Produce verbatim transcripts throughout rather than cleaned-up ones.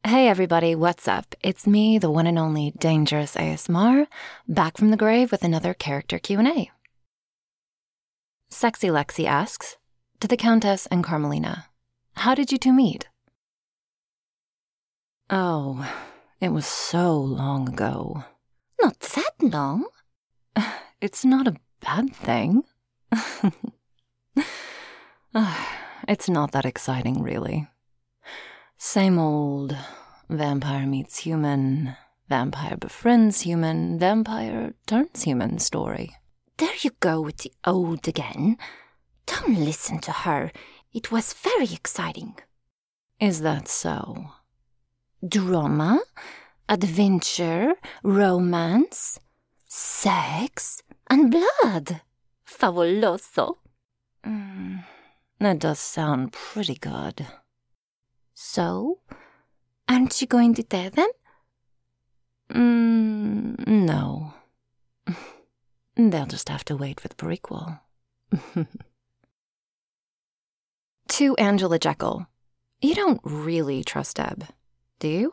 Hey everybody, what's up? It's me, the one and only Dangerous A S M R, back from the grave with another character Q and A. Sexy Lexi asks, to the Countess and Carmelina, how did you two meet? Oh, it was so long ago. Not that long. It's not a bad thing. It's not that exciting, really. Same old vampire meets human, vampire befriends human, vampire turns human story. There you go with the old again. Don't listen to her. It was very exciting. Is that so? Drama, adventure, romance, sex, and blood. Fabuloso. Mm, that does sound pretty good. So, aren't you going to tell them? Mm, no. They'll just have to wait for the prequel. To Angela Jekyll, you don't really trust Deb, do you?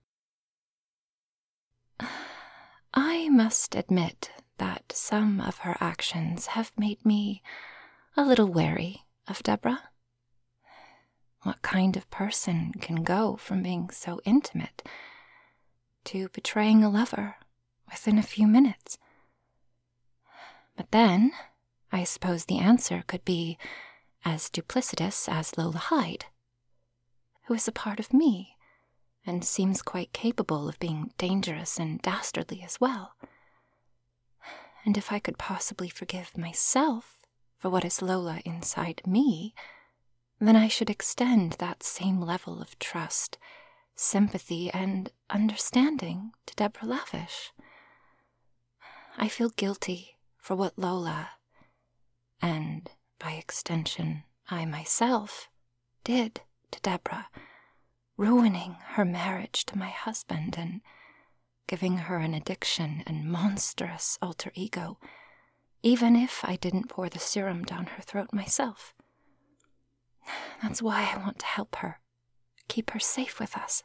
I must admit that some of her actions have made me a little wary of Deborah. What kind of person can go from being so intimate to betraying a lover within a few minutes? But then, I suppose the answer could be as duplicitous as Lola Hyde, who is a part of me and seems quite capable of being dangerous and dastardly as well. And if I could possibly forgive myself for what is Lola inside me, then I should extend that same level of trust, sympathy, and understanding to Deborah Lavish. I feel guilty for what Lola, and by extension I myself, did to Deborah, ruining her marriage to my husband and giving her an addiction and monstrous alter ego, even if I didn't pour the serum down her throat myself. That's why I want to help her, keep her safe with us.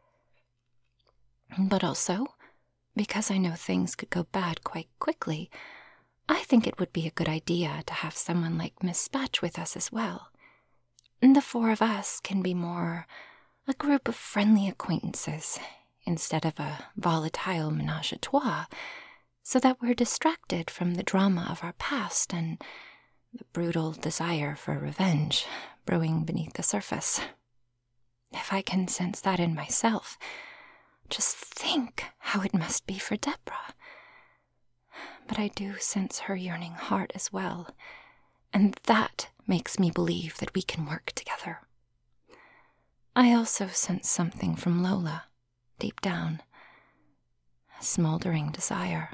But also, because I know things could go bad quite quickly, I think it would be a good idea to have someone like Miss Spatch with us as well. The four of us can be more a group of friendly acquaintances instead of a volatile menage-a-trois, so that we're distracted from the drama of our past and the brutal desire for revenge brewing beneath the surface. If I can sense that in myself, just think how it must be for Deborah. But I do sense her yearning heart as well, and that makes me believe that we can work together. I also sense something from Lola, deep down, a smoldering desire.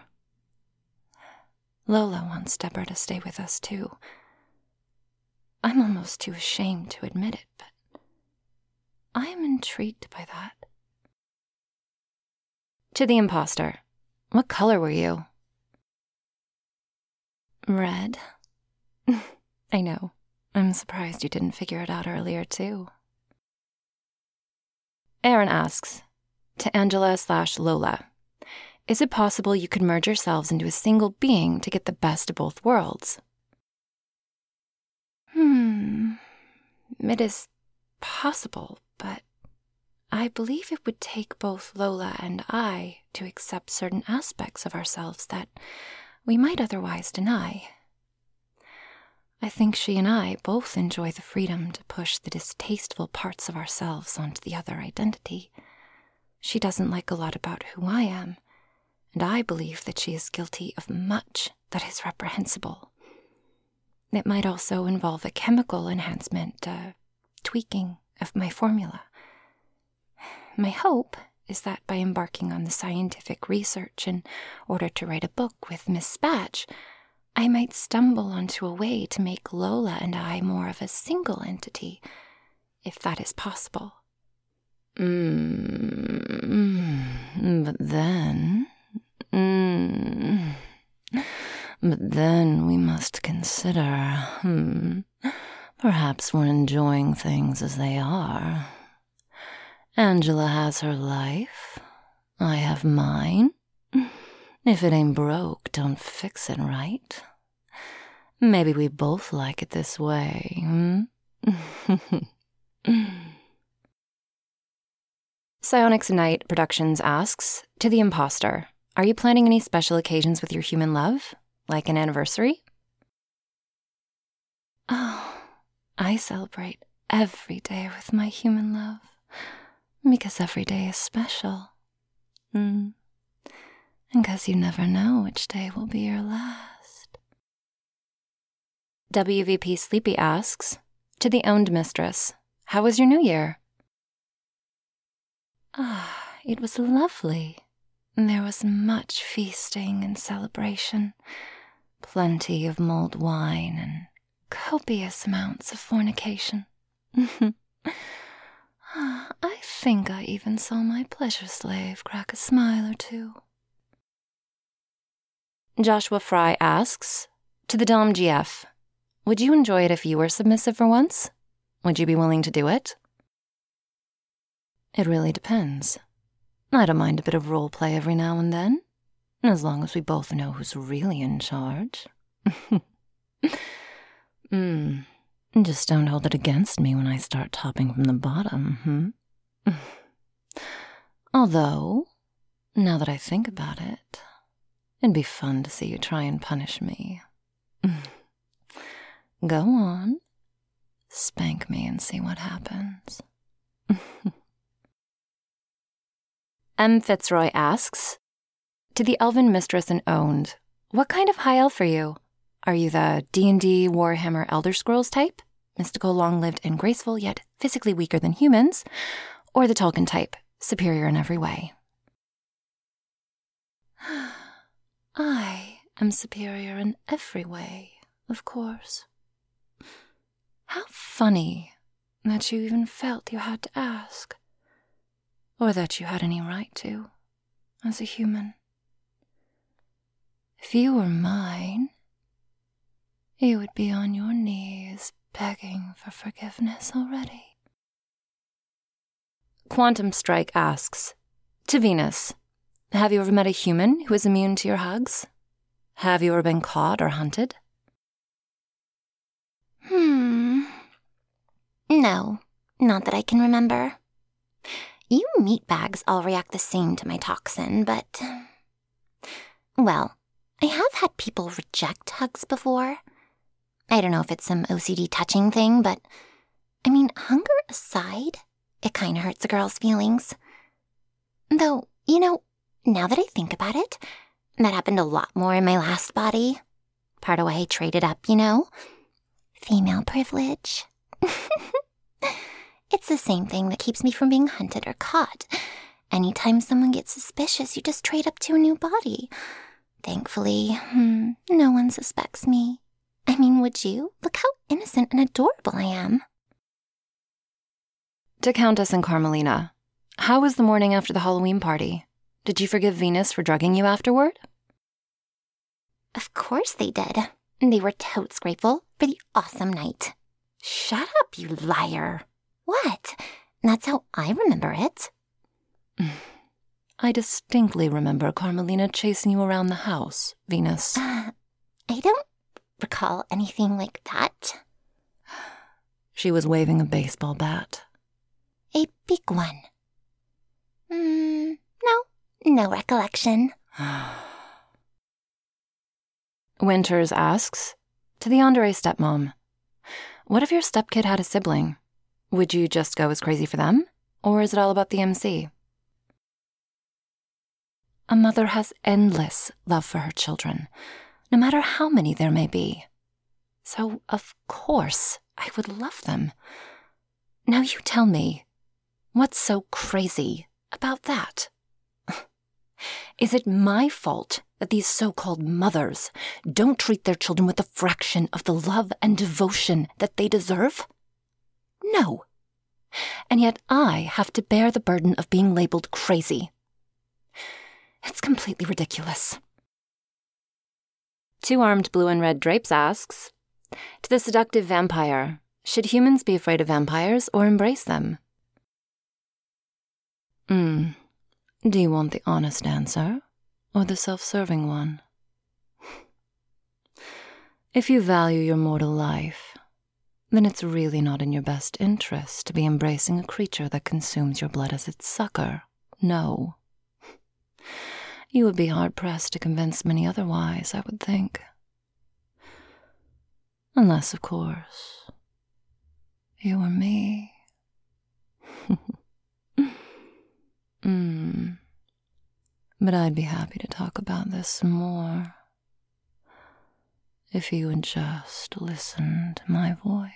Lola wants Deborah to stay with us too. I'm almost too ashamed to admit it, but I am intrigued by that. To the imposter, what color were you? Red. I know. I'm surprised you didn't figure it out earlier, too. Aaron asks, to Angela slash Lola, is it possible you could merge yourselves into a single being to get the best of both worlds? Hmm. It is possible, but I believe it would take both Lola and I to accept certain aspects of ourselves that we might otherwise deny. I think she and I both enjoy the freedom to push the distasteful parts of ourselves onto the other identity. She doesn't like a lot about who I am, and I believe that she is guilty of much that is reprehensible. It might also involve a chemical enhancement, a tweaking of my formula. My hope is that by embarking on the scientific research in order to write a book with Miss Spatch, I might stumble onto a way to make Lola and I more of a single entity, if that is possible. Mm, but then... Mm, but then we must consider, hmm, perhaps we're enjoying things as they are. Angela has her life. I have mine. If it ain't broke, don't fix it, right? Maybe we both like it this way, hmm? Psionics Night Productions asks, to the imposter, are you planning any special occasions with your human love? Like an anniversary? Oh, I celebrate every day with my human love, because every day is special. Mm. And because you never know which day will be your last. W V P Sleepy asks, to the owned mistress, how was your new year? Ah, it was lovely. There was much feasting and celebration, plenty of mulled wine, and copious amounts of fornication. I think I even saw my pleasure slave crack a smile or two. Joshua Fry asks, to the Dom G F, would you enjoy it if you were submissive for once? Would you be willing to do it? It really depends. I don't mind a bit of role play every now and then, as long as we both know who's really in charge. mm. Just don't hold it against me when I start topping from the bottom, hmm? Although, now that I think about it, it'd be fun to see you try and punish me. Go on. Spank me and see what happens. M. Fitzroy asks, to the Elven Mistress and Owned, what kind of high elf are you? Are you the D and D Warhammer Elder Scrolls type, mystical, long-lived, and graceful, yet physically weaker than humans, or the Tolkien type, superior in every way? I am superior in every way, of course. How funny that you even felt you had to ask, or that you had any right to, as a human. If you were mine, you would be on your knees begging for forgiveness already. Quantum Strike asks, to Venus, have you ever met a human who is immune to your hugs? Have you ever been caught or hunted? Hmm. No, not that I can remember. You meatbags all react the same to my toxin, but... Well, I have had people reject hugs before. I don't know if it's some O C D touching thing, but... I mean, hunger aside, it kind of hurts a girl's feelings. Though, you know, now that I think about it, that happened a lot more in my last body. Part of why I traded up, you know? Female privilege. It's the same thing that keeps me from being hunted or caught. Anytime someone gets suspicious, you just trade up to a new body. Thankfully, hmm, no one suspects me. I mean, would you? Look how innocent and adorable I am. To Countess and Carmelina, how was the morning after the Halloween party? Did you forgive Venus for drugging you afterward? Of course they did. They were totes grateful for the awesome night. Shut up, you liar. What? That's how I remember it. I distinctly remember Carmelina chasing you around the house, Venus. Uh, I don't recall anything like that. She was waving a baseball bat. A big one. Hmm, no, no recollection. Winters asks, to the Andre stepmom, what if your stepkid had a sibling? Would you just go as crazy for them? Or is it all about the M C? A mother has endless love for her children, no matter how many there may be. So, of course, I would love them. Now you tell me, what's so crazy about that? Is it my fault that these so-called mothers don't treat their children with a fraction of the love and devotion that they deserve? No. And yet I have to bear the burden of being labeled crazy. It's completely ridiculous. Two-armed blue and red drapes asks, to the seductive vampire, should humans be afraid of vampires or embrace them? Hmm. Do you want the honest answer, or the self-serving one? If you value your mortal life, then it's really not in your best interest to be embracing a creature that consumes your blood as its sucker. No. You would be hard-pressed to convince many otherwise, I would think. Unless, of course, you were me. Hmm. But I'd be happy to talk about this some more, if you would just listen to my voice.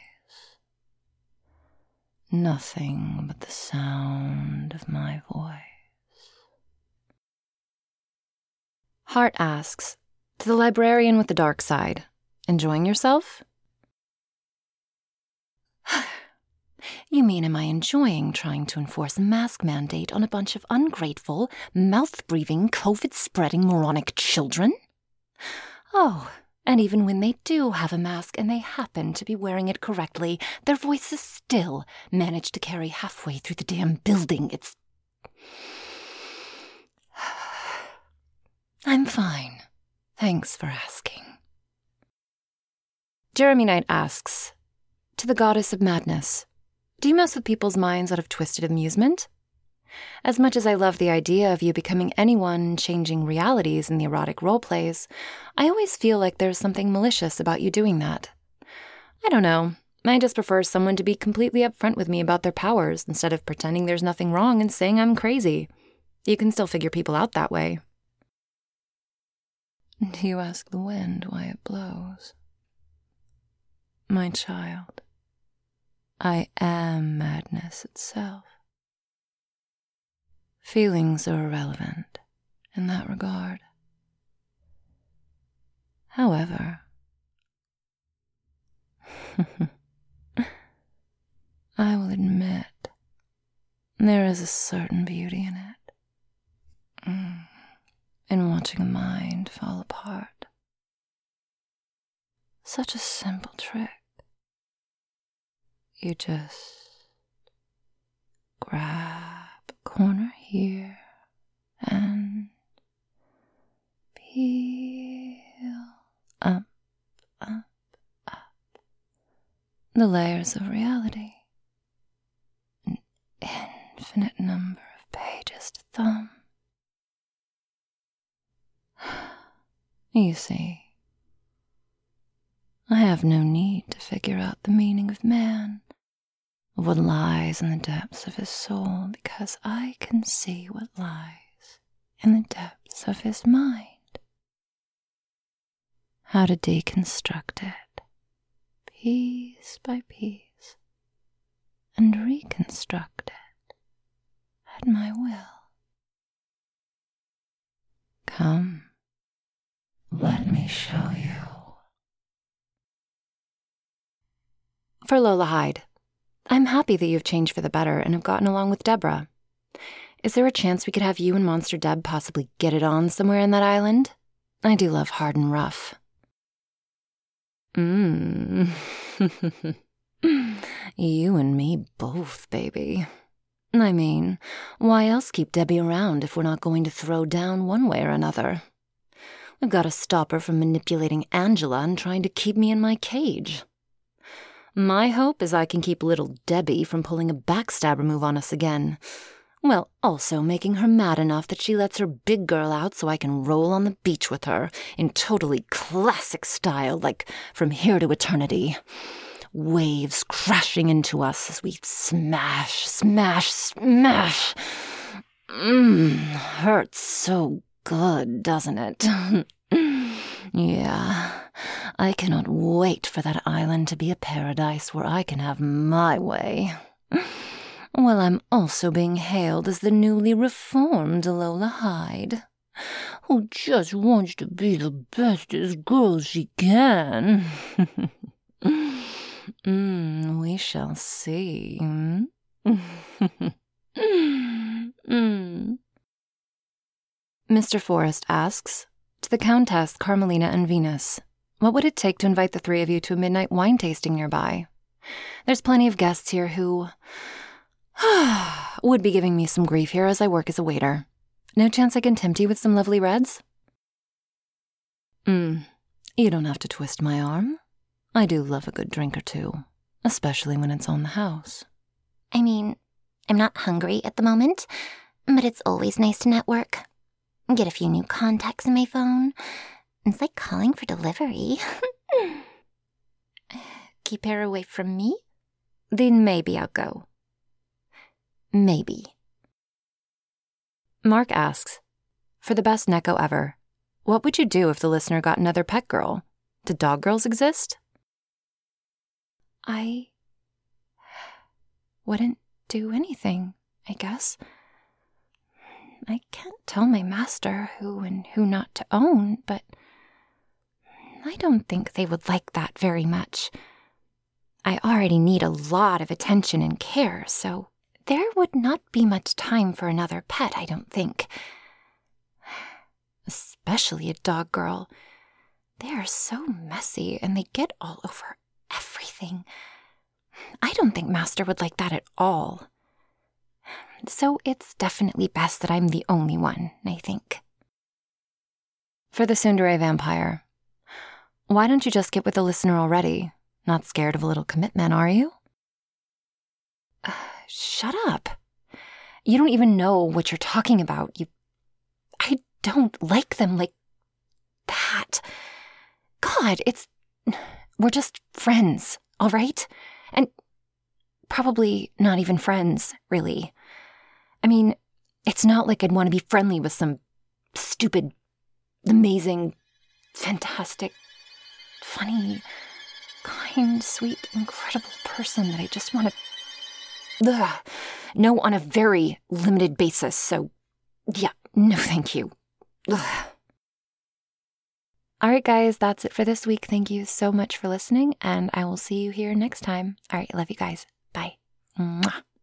Nothing but the sound of my voice. Hart asks, to the librarian with the dark side, enjoying yourself? You mean, am I enjoying trying to enforce a mask mandate on a bunch of ungrateful, mouth-breathing, COVID-spreading moronic children? Oh, and even when they do have a mask and they happen to be wearing it correctly, their voices still manage to carry halfway through the damn building. It's... I'm fine. Thanks for asking. Jeremy Knight asks, to the goddess of madness, do you mess with people's minds out of twisted amusement? As much as I love the idea of you becoming anyone, changing realities in the erotic roleplays, I always feel like there's something malicious about you doing that. I don't know. I just prefer someone to be completely upfront with me about their powers instead of pretending there's nothing wrong and saying I'm crazy. You can still figure people out that way. Do you ask the wind why it blows? My child, I am madness itself. Feelings are irrelevant in that regard. However, I will admit there is a certain beauty in it, mm, in watching a mind fall apart. Such a simple trick. You just grab a corner here and peel up, up, up the layers of reality. An infinite number of pages to thumb. You see, I have no need to figure out the meaning of man, of what lies in the depths of his soul, because I can see what lies in the depths of his mind. How to deconstruct it, piece by piece, and reconstruct it at my will. Come, let me show you. For Lola Hyde, I'm happy that you've changed for the better and have gotten along with Deborah. Is there a chance we could have you and Monster Deb possibly get it on somewhere in that island? I do love hard and rough. Mmm. You and me both, baby. I mean, why else keep Debbie around if we're not going to throw down one way or another? We've got to stop her from manipulating Angela and trying to keep me in my cage. My hope is I can keep little Debbie from pulling a backstabber move on us again. Well, also making her mad enough that she lets her big girl out so I can roll on the beach with her in totally classic style, like From Here to Eternity. Waves crashing into us as we smash, smash, smash. Mmm, hurts so good, doesn't it? Yeah, I cannot wait for that island to be a paradise where I can have my way. Well, I'm also being hailed as the newly reformed Lola Hyde, who just wants to be the bestest girl she can. mm, we shall see. mm. Mister Forrest asks, to the Countess, Carmelina, and Venus, what would it take to invite the three of you to a midnight wine tasting nearby? There's plenty of guests here who Would be giving me some grief here as I work as a waiter. No chance I can tempt you with some lovely reds? Hmm, you don't have to twist my arm. I do love a good drink or two, especially when it's on the house. I mean, I'm not hungry at the moment, but it's always nice to network. Get a few new contacts in my phone. It's like calling for delivery. Keep her away from me? Then maybe I'll go. Maybe. Mark asks, for the best Neko ever, what would you do if the listener got another pet girl? Do dog girls exist? I wouldn't do anything, I guess. I can't tell my master who and who not to own, but I don't think they would like that very much. I already need a lot of attention and care, so there would not be much time for another pet, I don't think. Especially a dog girl. They are so messy and they get all over everything. I don't think Master would like that at all. So it's definitely best that I'm the only one, I think. For the tsundere vampire, why don't you just get with the listener already? Not scared of a little commitment, are you? Uh, shut up. You don't even know what you're talking about. You, I don't like them like that. God, it's... We're just friends, all right? And probably not even friends, really. I mean, it's not like I'd want to be friendly with some stupid, amazing, fantastic, funny, kind, sweet, incredible person that I just want to... Ugh. No, on a very limited basis, so yeah, no thank you. Ugh. All right, guys, that's it for this week. Thank you so much for listening, and I will see you here next time. All right, love you guys. Bye. Mwah.